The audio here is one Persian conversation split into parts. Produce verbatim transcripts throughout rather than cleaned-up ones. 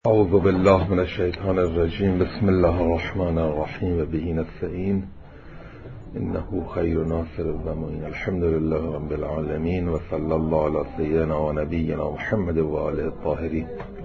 اعوذ بالله من الشیطان الرجیم. بسم الله الرحمن الرحیم و به نستعین انه خیر ناصر و معین. الحمد لله رب العالمین و صلی الله علی سیدنا و نبینا محمد و آله الطاهرین.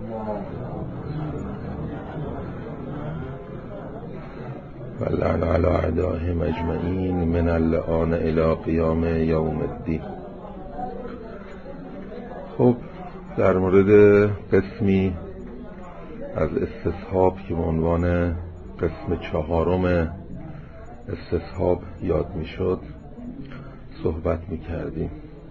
و لعن علی اعدائهم اجمعین من الآن الی قیام یوم الدین. خب در مورد قسمی از استصحاب که به عنوان قسم چهارم استصحاب یاد می شد صحبت می کردیم.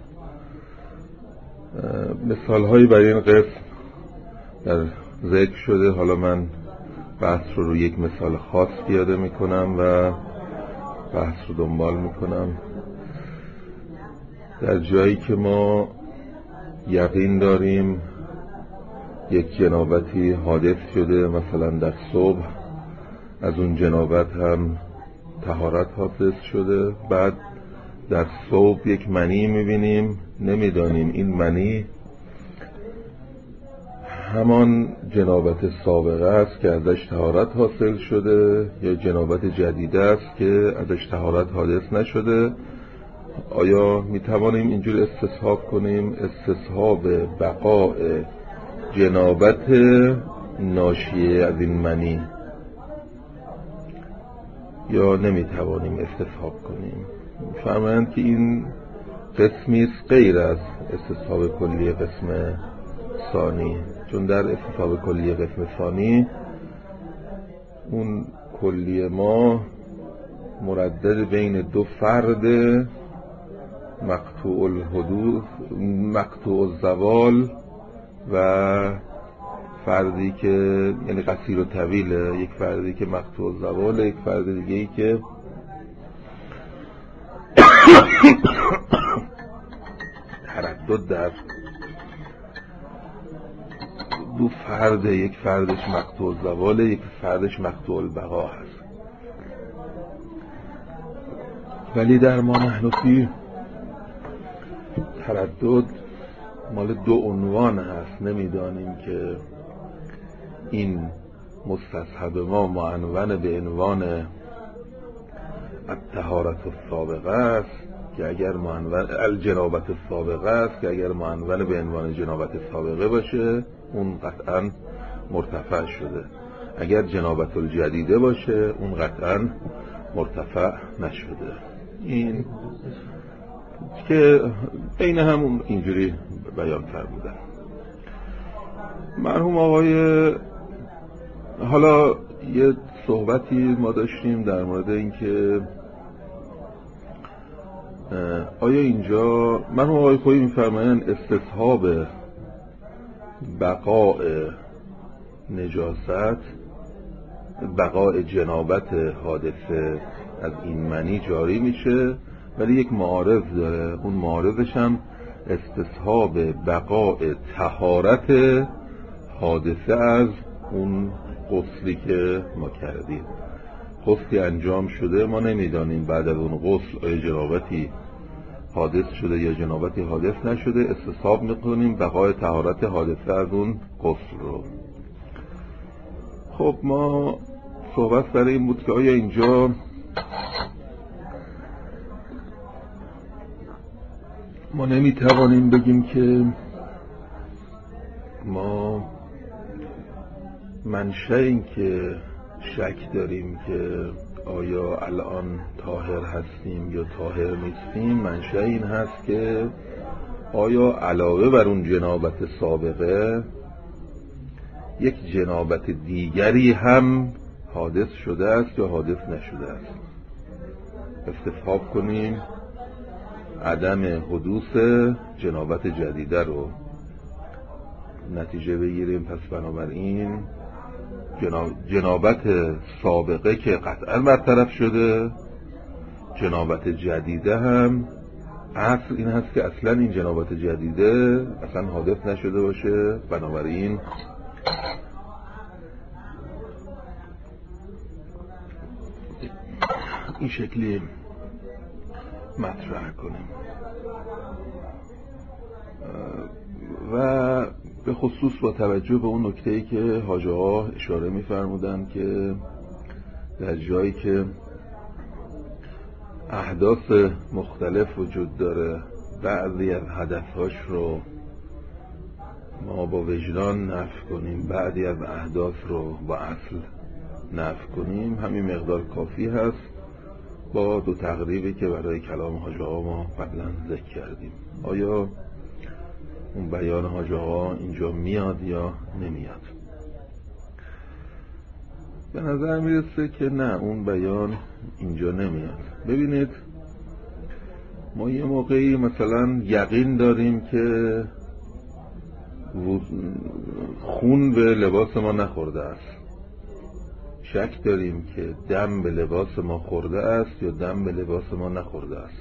مثال هایی برای این قسم در ذکر شده. حالا من بحث رو روی یک مثال خاص پیاده می کنم و بحث رو دنبال می کنم. در جایی که ما یقین داریم یک جنابتی حادث شده، مثلا در صبح، از اون جنابت هم طهارت حاصل شده، بعد در صبح یک منی میبینیم، نمیدانیم این منی همان جنابت سابقه است که ازش طهارت حاصل شده یا جنابت جدیده است که ازش طهارت حادث نشده. آیا میتوانیم اینجور استصحاب کنیم؟ استصحاب بقاء جنابت ناشیه از این منی، یا نمیتوانیم استصحاب کنیم؟ فرمایند که این قسمی است غیر از استصحاب کلی قسم ثانی، چون در استصحاب کلی قسم ثانی اون کلی ما مردد بین دو فرد مقطوع الحدوث مقطوع الزوال و فردی که یعنی قصیر و طویله، یک فردی که مقطوع الزوال، یک فرد دیگه ای که تردد در دو فرد، یک فردش مقطوع الزوال، یک فردش مقطوع البقا هست. ولی در ما نحنفی تردد مال دو عنوان هست. نمیدانیم که این مستصحب ما معنون به عنوان الطهارت السابقه است که اگر معنون الجنابت السابقه است که اگر معنون به عنوان جنابت سابقه باشه اون قطعا مرتفع شده، اگر جنابت الجدیده باشه اون قطعا مرتفع نشده. این که بین همون اینجوری بیان فرمودن مرحوم آقای. حالا یه صحبتی ما داشتیم در مورد اینکه آیا اینجا مرحوم آقای خویی میفرمایند استصحاب بقاء نجاست، بقاء جنابت حادثه از این منی جاری میشه، ولی یک معارض داره. اون معارضش هم استصحاب بقاء طهارت حادثه از اون غسلی که ما کردیم. غسلی انجام شده، ما نمیدانیم بعد از اون غسل آیا جنابتی حادث شده یا جنابتی حادث نشده، استصحاب میکنیم بقاء طهارت حادثه از اون غسل رو. خب ما صحبت برای این بود که آیا اینجا ما نمیتوانیم بگیم که ما منشأ این که شک داریم که آیا الان طاهر هستیم یا طاهر نیستیم، منشأ این هست که آیا علاوه بر اون جنابت سابقه یک جنابت دیگری هم حادث شده است یا حادث نشده است. استصحاب کنیم عدم حدوث جنابت جدیده رو نتیجه بگیریم. پس بنابراین جنابت سابقه که قطعا برطرف شده، جنابت جدیده هم اصل این هست که اصلا این جنابت جدیده اصلا حادث نشده باشه. بنابراین این شکلی مطرح کنیم. و به خصوص با توجه به اون نکته‌ای که حاج آقا اشاره می‌فرمودن که در جایی که احداث مختلف وجود داره، بعضی از هدفهاش رو ما با وجدان نفی کنیم، بعضی از اهداف رو با اصل نفی کنیم، همین مقدار کافی هست با دو تقریبی که برای کلام حاج آقا ما قبلا ذکر کردیم. آیا اون بیان حاج آقا اینجا میاد یا نمیاد؟ به نظر میرسه که نه، اون بیان اینجا نمیاد. ببینید، ما یه موقعی مثلا یقین داریم که خون به لباس ما نخورده است، شک داریم که دم به لباس ما خورده است یا دم به لباس ما نخورده است.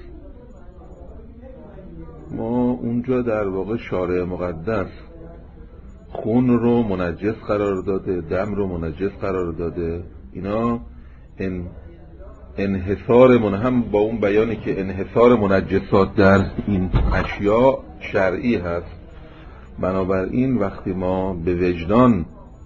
ما اونجا در واقع شارع مقدس خون رو منجس قرار داده، دم رو منجس قرار داده. اینا ان انحصار من هم با اون بیانی که انحصار منجسات در این اشیاء شرعی هست. بنابراین وقتی ما به وجدان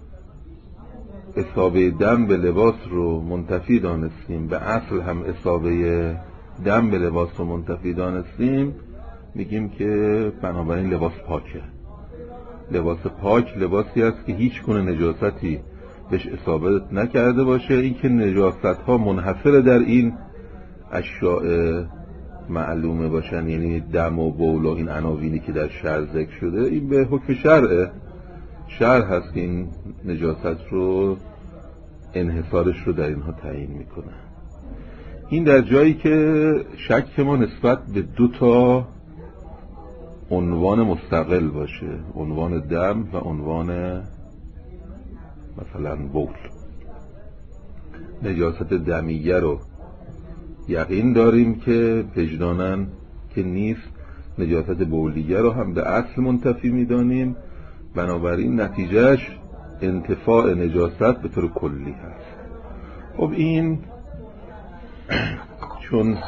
اصابه دم به لباس رو منتفی دانستیم، به اصل هم اصابه دم به لباس رو منتفی دانستیم، میگیم که بنابراین لباس پاکه. لباس پاک لباسی است که هیچ گونه نجاستی بهش اصابه نکرده باشه. این که نجاست ها منحصر در این اشیاء معلومه باشن، یعنی دم و بول و این عناوینی که در شرع ذکر شده، این به حکم شرعه. شرع هست که این نجاست رو، انحصارش رو در اینها تعیین میکنه. این در جایی که شک ما نسبت به دو تا عنوان مستقل باشه، عنوان دم و عنوان مثلا بول. نجاست دمیه رو یقین داریم که وجدانن که نیست، نجاست بولیه رو هم به اصل منتفی میدانیم. بنابراین نتیجهش انتفاع نجاست به طور کلی هست. خب این چون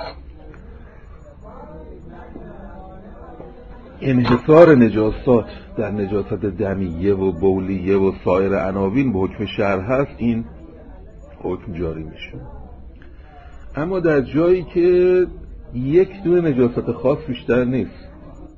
انحصار نجاسات در نجاست دمیه و بولیه و سایر عناوین به حکم شرع هست، این حکم جاری میشه. اما در جایی که یک دونه نجاست خاص بیشتر نیست،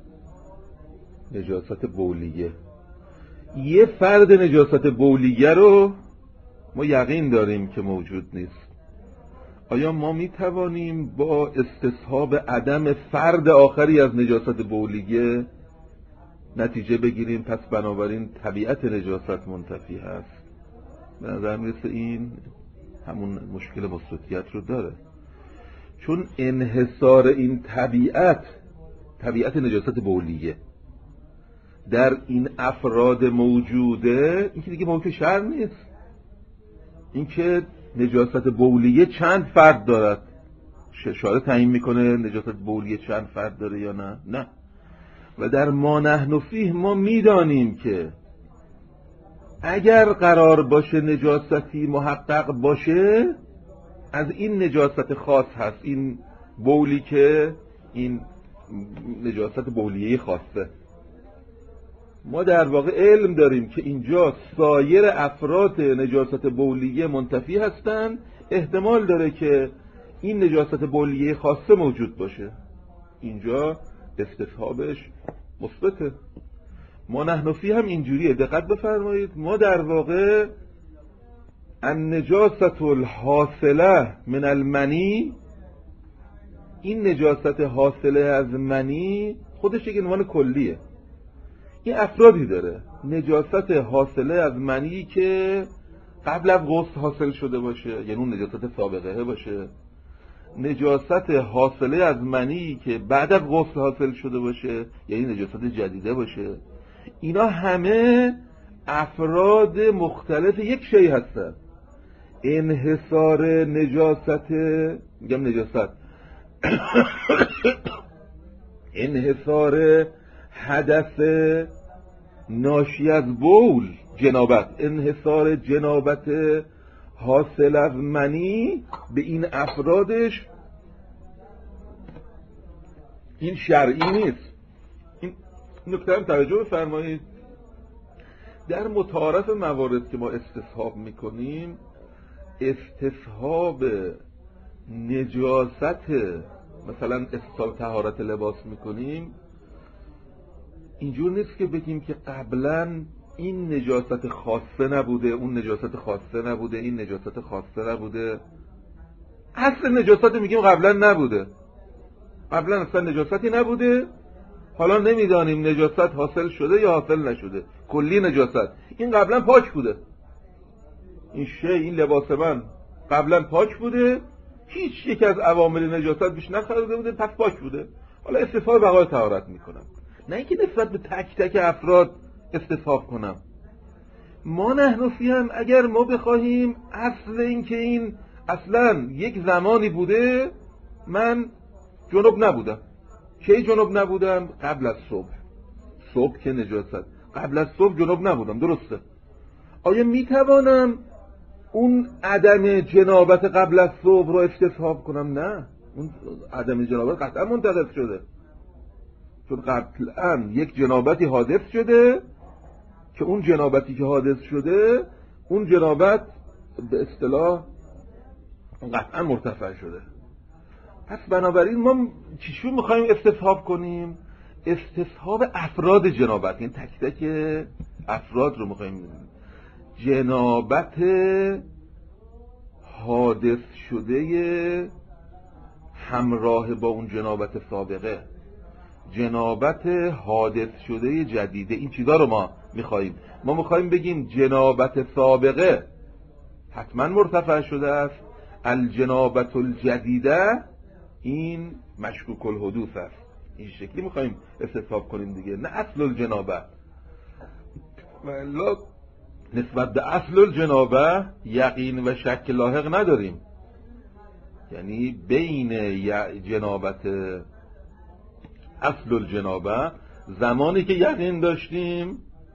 نجاست بولیه، یه فرد نجاست بولیه رو ما یقین داریم که موجود نیست، آیا ما می توانیم با استصحاب عدم فرد آخری از نجاست بولیه نتیجه بگیریم پس بنابراین طبیعت نجاست منتفی هست؟ به نظر میرسه این همون مشکل مثبتیت رو داره، چون انحصار این طبیعت، طبیعت نجاست بولیه در این افراد موجوده، این که دیگه موضوع شرع نیست. این که نجاست بولیه چند فرد دارد، شارع تعیین میکنه نجاست بولیه چند فرد داره یا نه؟ نه. و در ما نحن فیه ما میدانیم که اگر قرار باشه نجاستی محقق باشه، از این نجاست خاص هست، این بولی که این نجاست بولیه خاصه. ما در واقع علم داریم که اینجا سایر افراد نجاست بولیه منتفی هستند، احتمال داره که این نجاست بولیه خاصه موجود باشه. اینجا استصحابش مثبته. ما نحن فیه هم اینجوریه، دقت بفرمایید. ما در واقع النجاست الحاصله من المنی، این نجاست حاصله از منی خودش یک عنوان کلیه. این افرادی داره، نجاست حاصله از منی که قبل از غسل حاصل شده باشه، یعنی اون نجاست سابقه باشه، نجاست حاصله از منی که بعد از غسل حاصل شده باشه، یعنی نجاست جدیده باشه. اینا همه افراد مختلف یک شی هستن. انحصار نجاست، میگم نجاست انحصار حدث ناشی از بول، جنابت، انحصار جنابت حاصل از منی به این افرادش این شرعی نیست. این نکته هم توجه بفرمایید. در متعارف موارد که ما استصحاب میکنیم، استصحاب نجاست، مثلا استصحاب طهارت لباس میکنیم، اینجور نیست که بگیم که قبلا این نجاست خاصه نبوده، اون نجاست خاصه نبوده، این نجاست خاصه نبوده. اصل نجاست میگیم قبلا نبوده، قبلا اصلا نجاستی نبوده، حالا نمیدانیم نجاست حاصل شده یا حاصل نشده، کلی نجاست. این قبلا پاک بوده، این شی، این لباس من قبلا پاک بوده، هیچ یک از عوامل نجاست بیش نخورده بوده، پس پاک بوده. حالا استصحاب بقای طهارت میکنم، نه اینکه نسبت به تک تک افراد استصحاب کنم. ما نحنفی هم اگر ما بخواهیم اصل این که این اصلا یک زمانی بوده من جنوب نبودم. کی جنوب نبودم؟ قبل از صبح. صبح که نجاست، قبل از صبح جنوب نبودم، درسته. آیا میتوانم اون عدم جنابت قبل از صبح رو استصحاب کنم؟ نه، اون عدم جنابت قطعا منتقض شده، چون قبلا یک جنابتی حادث شده که اون جنابتی که حادث شده، اون جنابت به اصطلاح قطعا مرتفع شده. پس بنابراین ما چیشو میخوایم استصحاب کنیم؟ استصحاب افراد جنابت، یعنی تک تک افراد رو میخوایم. جنابت حادث شده همراه با اون جنابت سابقه، جنابت حادث شده جدیده، این چیزا رو ما میخوایم. ما میخوایم بگیم جنابت سابقه حتما مرتفع شده است، الجنابت الجدیده این مشکوک الحدوث است. این شکلی میخوایم استصحاب کنیم دیگه، نه اصل الجنابه. والا نسبت به اصل الجنابه یقین و شک لاحق نداریم، یعنی بین جنابت اصل الجنابه زمانی که یقین داشتیم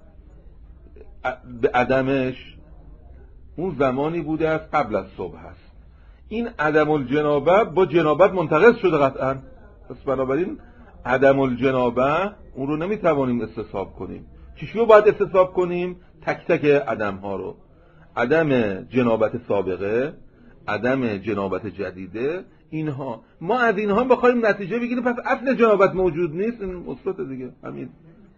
به عدمش، اون زمانی بوده از قبل از صبح هست. این عدم الجنابه با جنابت منتقض شده قطعا، پس بنابراین عدم الجنابه اون رو نمیتوانیم استصحاب کنیم. چیشو باید استصحاب کنیم؟ تک تک عدم ها رو، عدم جنابت سابقه، عدم جنابت جدیده، اینها. ما از اینها بخوایم نتیجه بگیریم پس اصل جنابت موجود نیست، این مثبت دیگه. همین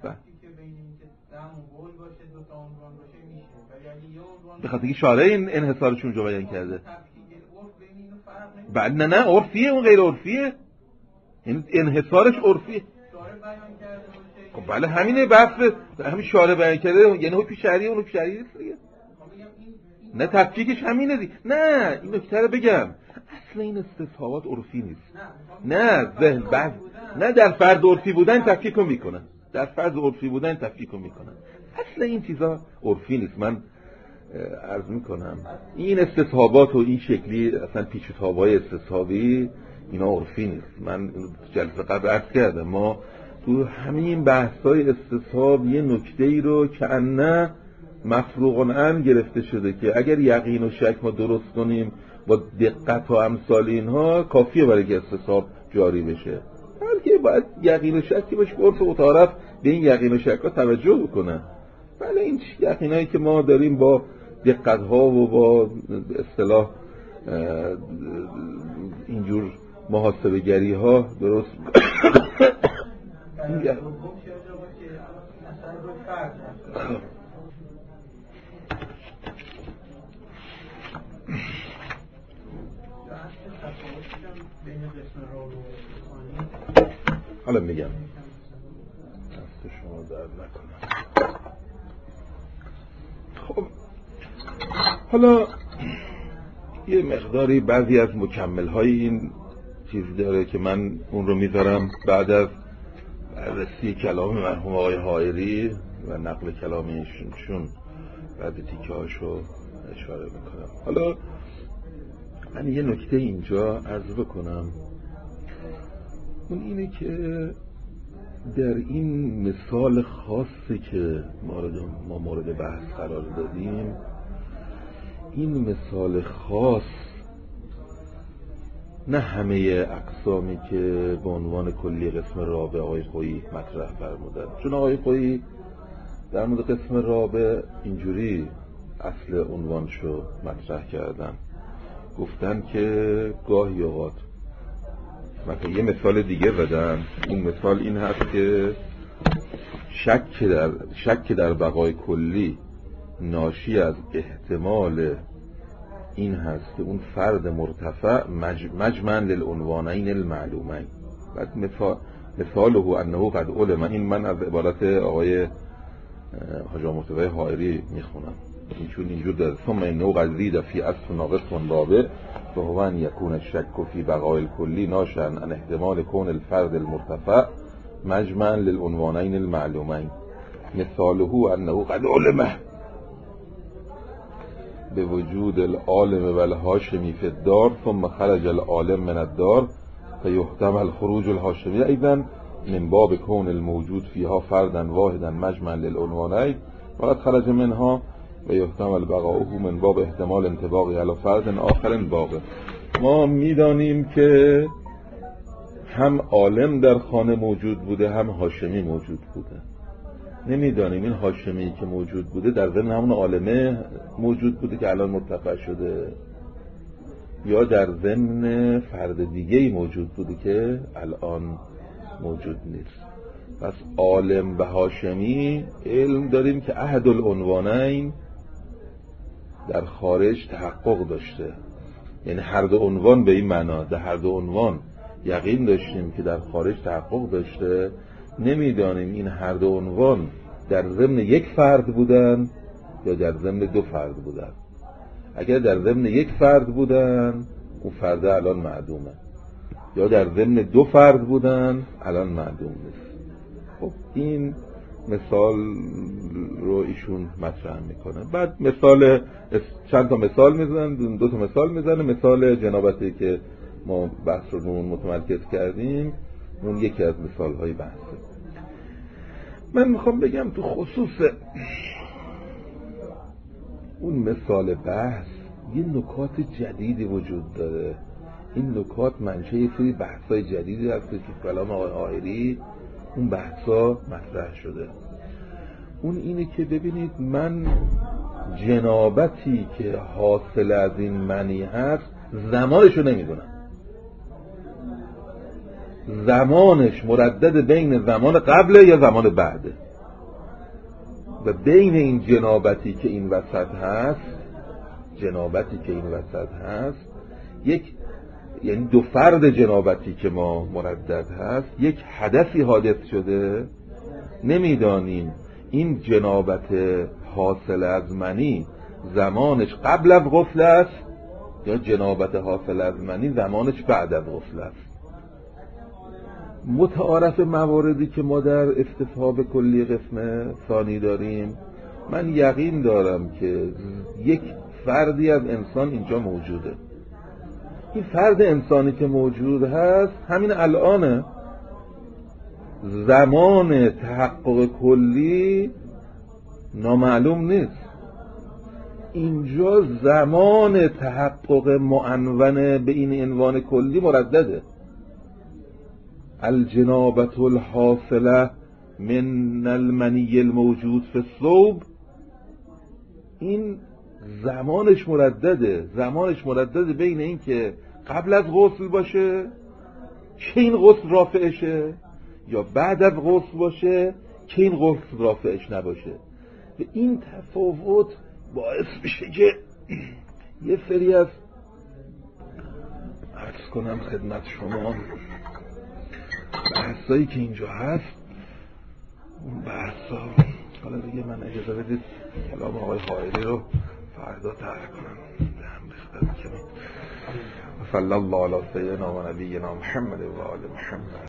به خاطر اینکه شارع این انحصارش اونجا بیان کرده. بعد نه نه عرفیه، اون غیر عرفیه، این انحصارش عرفیه. خب بله همینه، بحث همین شارع بیان کرده، یعنی حکم شرعی اون حکم شرعی نیست دیگه. نه تفکیکش همینه دیگه. نه این نکته رو بگم، اصل این استصحابات عرفی نیست. نه ذهن بعض نه در فرض عرفی بودن تفکیکو میکنن، در فرض عرفی بودن تفکیکو میکنن. اصل این چیزا عرفی نیست. من عرض میکنم این استصحابات و این شکلی اصلا پیچ و تاب‌های استصحابی اینا عرفی نیست. من جلسه قبل عرض کردم ما تو همین بحث‌های استصحاب یه نکته‌ای رو که انه مفروغ عن گرفته شده که اگر یقین و شک ما درست کنیم با دقت و امثال اینها کافیه برای که استصحاب جاری بشه. بلکه باید یقین و شکی باشه که عرف و طرف به این یقین و شک ها توجه بکنه. بله این یقینایی که ما داریم با دقت ها و با اصطلاح اینجور محاسبه گری ها درست حالا میگم دست شما درد نکنم. خب حالا یه مقداری بعضی از مکمل های این چیز داره که من اون رو میذارم بعد از بررسی کلام مرحوم آقای حائری و نقل کلامیشون، بعد تیکه هاشو اشاره میکنم. حالا من یه نکته اینجا عرض بکنم، اون اینه که در این مثال خاصی که ما مورد بحث قرار دادیم، این مثال خاص نه همه اقسامی که به عنوان کلی قسم رابع آقای خویی مطرح فرمودن، چون آقای خویی در مورد قسم رابع اینجوری اصل عنوانشو مطرح کردن، گفتن که گاهی اوقات مثلا یه مثال دیگه بدن. اون مثال این هست که شک در شک در بقای کلی ناشی از احتمال این هست که اون فرد مرتفع مج... مجمع للعنوانین المعلومین. بعد مثال مثاله انه قد علم، این من از عبارت آقای حاج مرتضی حائری میخونم، چون اینجور در ثم انه قد زید فی اصل ناقص رابع فهو ان یکون الشک فی بقای الکلی ناشئا عن احتمال کون الفرد المرتفع مجمع للعنوانین المعلومین. مثاله انه قد علم به وجود العالم و الهاشمی فی الدار ثم خرج العالم من الدار فیحتمل خروج الهاشمی ایضا من باب کون الموجود فیها فردا واحدا مجمع للعنوانین وقد خرج منها و یحتمل بقاؤه من باب احتمال انطباقی علی فرد آخر باقی. ما میدانیم که هم عالم در خانه موجود بوده هم هاشمی موجود بوده. نمیدانیم این هاشمی که موجود بوده در ضمن همون عالمه موجود بوده که الان مرتفع شده یا در ضمن فرد دیگه‌ای موجود بوده که الان موجود نیست. پس عالم و هاشمی علم داریم که احد العنوانین در خارج تحقق داشته، یعنی هر دو عنوان به این معنا، در هر دو عنوان یقین داشتیم که در خارج تحقق داشته. نمیدانیم این هر دو عنوان در ضمن یک فرد بودن یا در ضمن دو فرد بودن. اگر در ضمن یک فرد بودن اون فرد الان معدومه، یا در ضمن دو فرد بودن الان معدوم نیست. خب این مثال رو ایشون مطرح میکنه. بعد مثال چند تا مثال میزنن، دو تا مثال میزنه. مثال جنابتی که ما بحث رو اون متمرکز کردیم اون یکی از مثال های بحثه. من میخوام بگم تو خصوص اون مثال بحث یه نکات جدیدی وجود داره. این نکات منشأ سری بحث‌های جدیدی هست که کلام آقای حائری اون بحثا مطرح شده. اون اینه که ببینید من جنابتی که حاصل از این معنی هست زمانشو نمیدونم. زمانش مردد بین زمان قبله یا زمان بعده، و بین این جنابتی که این وسط هست جنابتی که این وسط هست یک، یعنی دو فرد جنابتی که ما مردد هست، یک حدثی حادث شده. نمیدانیم این جنابت حاصل از منی زمانش قبل از غسل است یا جنابت حاصل از منی زمانش بعد از غسل است. متعارف مواردی که ما در استصحاب کلی قسم ثانی داریم، من یقین دارم که یک فردی از انسان اینجا موجوده. این فرد انسانی که موجود هست همین الانه. زمان تحقق کلی نامعلوم نیست. اینجا زمان تحقق معنون به این عنوان کلی مردده. الجنابة الحاصله من المنی الموجود فی الثوب، این زمانش مردده. زمانش مردده بین این که قبل از غسل باشه که این غسل رافعشه یا بعد از غسل باشه که این غسل رافعش نباشه. و این تفاوت باعث میشه که یه سری از عرض کنم خدمت شما بحثایی که اینجا هست، اون بحثا حالا دیگه من اجازه بدید کلام آقای حائری رو فردا طرح کنم. هم بخدم کنم. صلی الله علی سیدنا و نبینا محمد و آل محمد.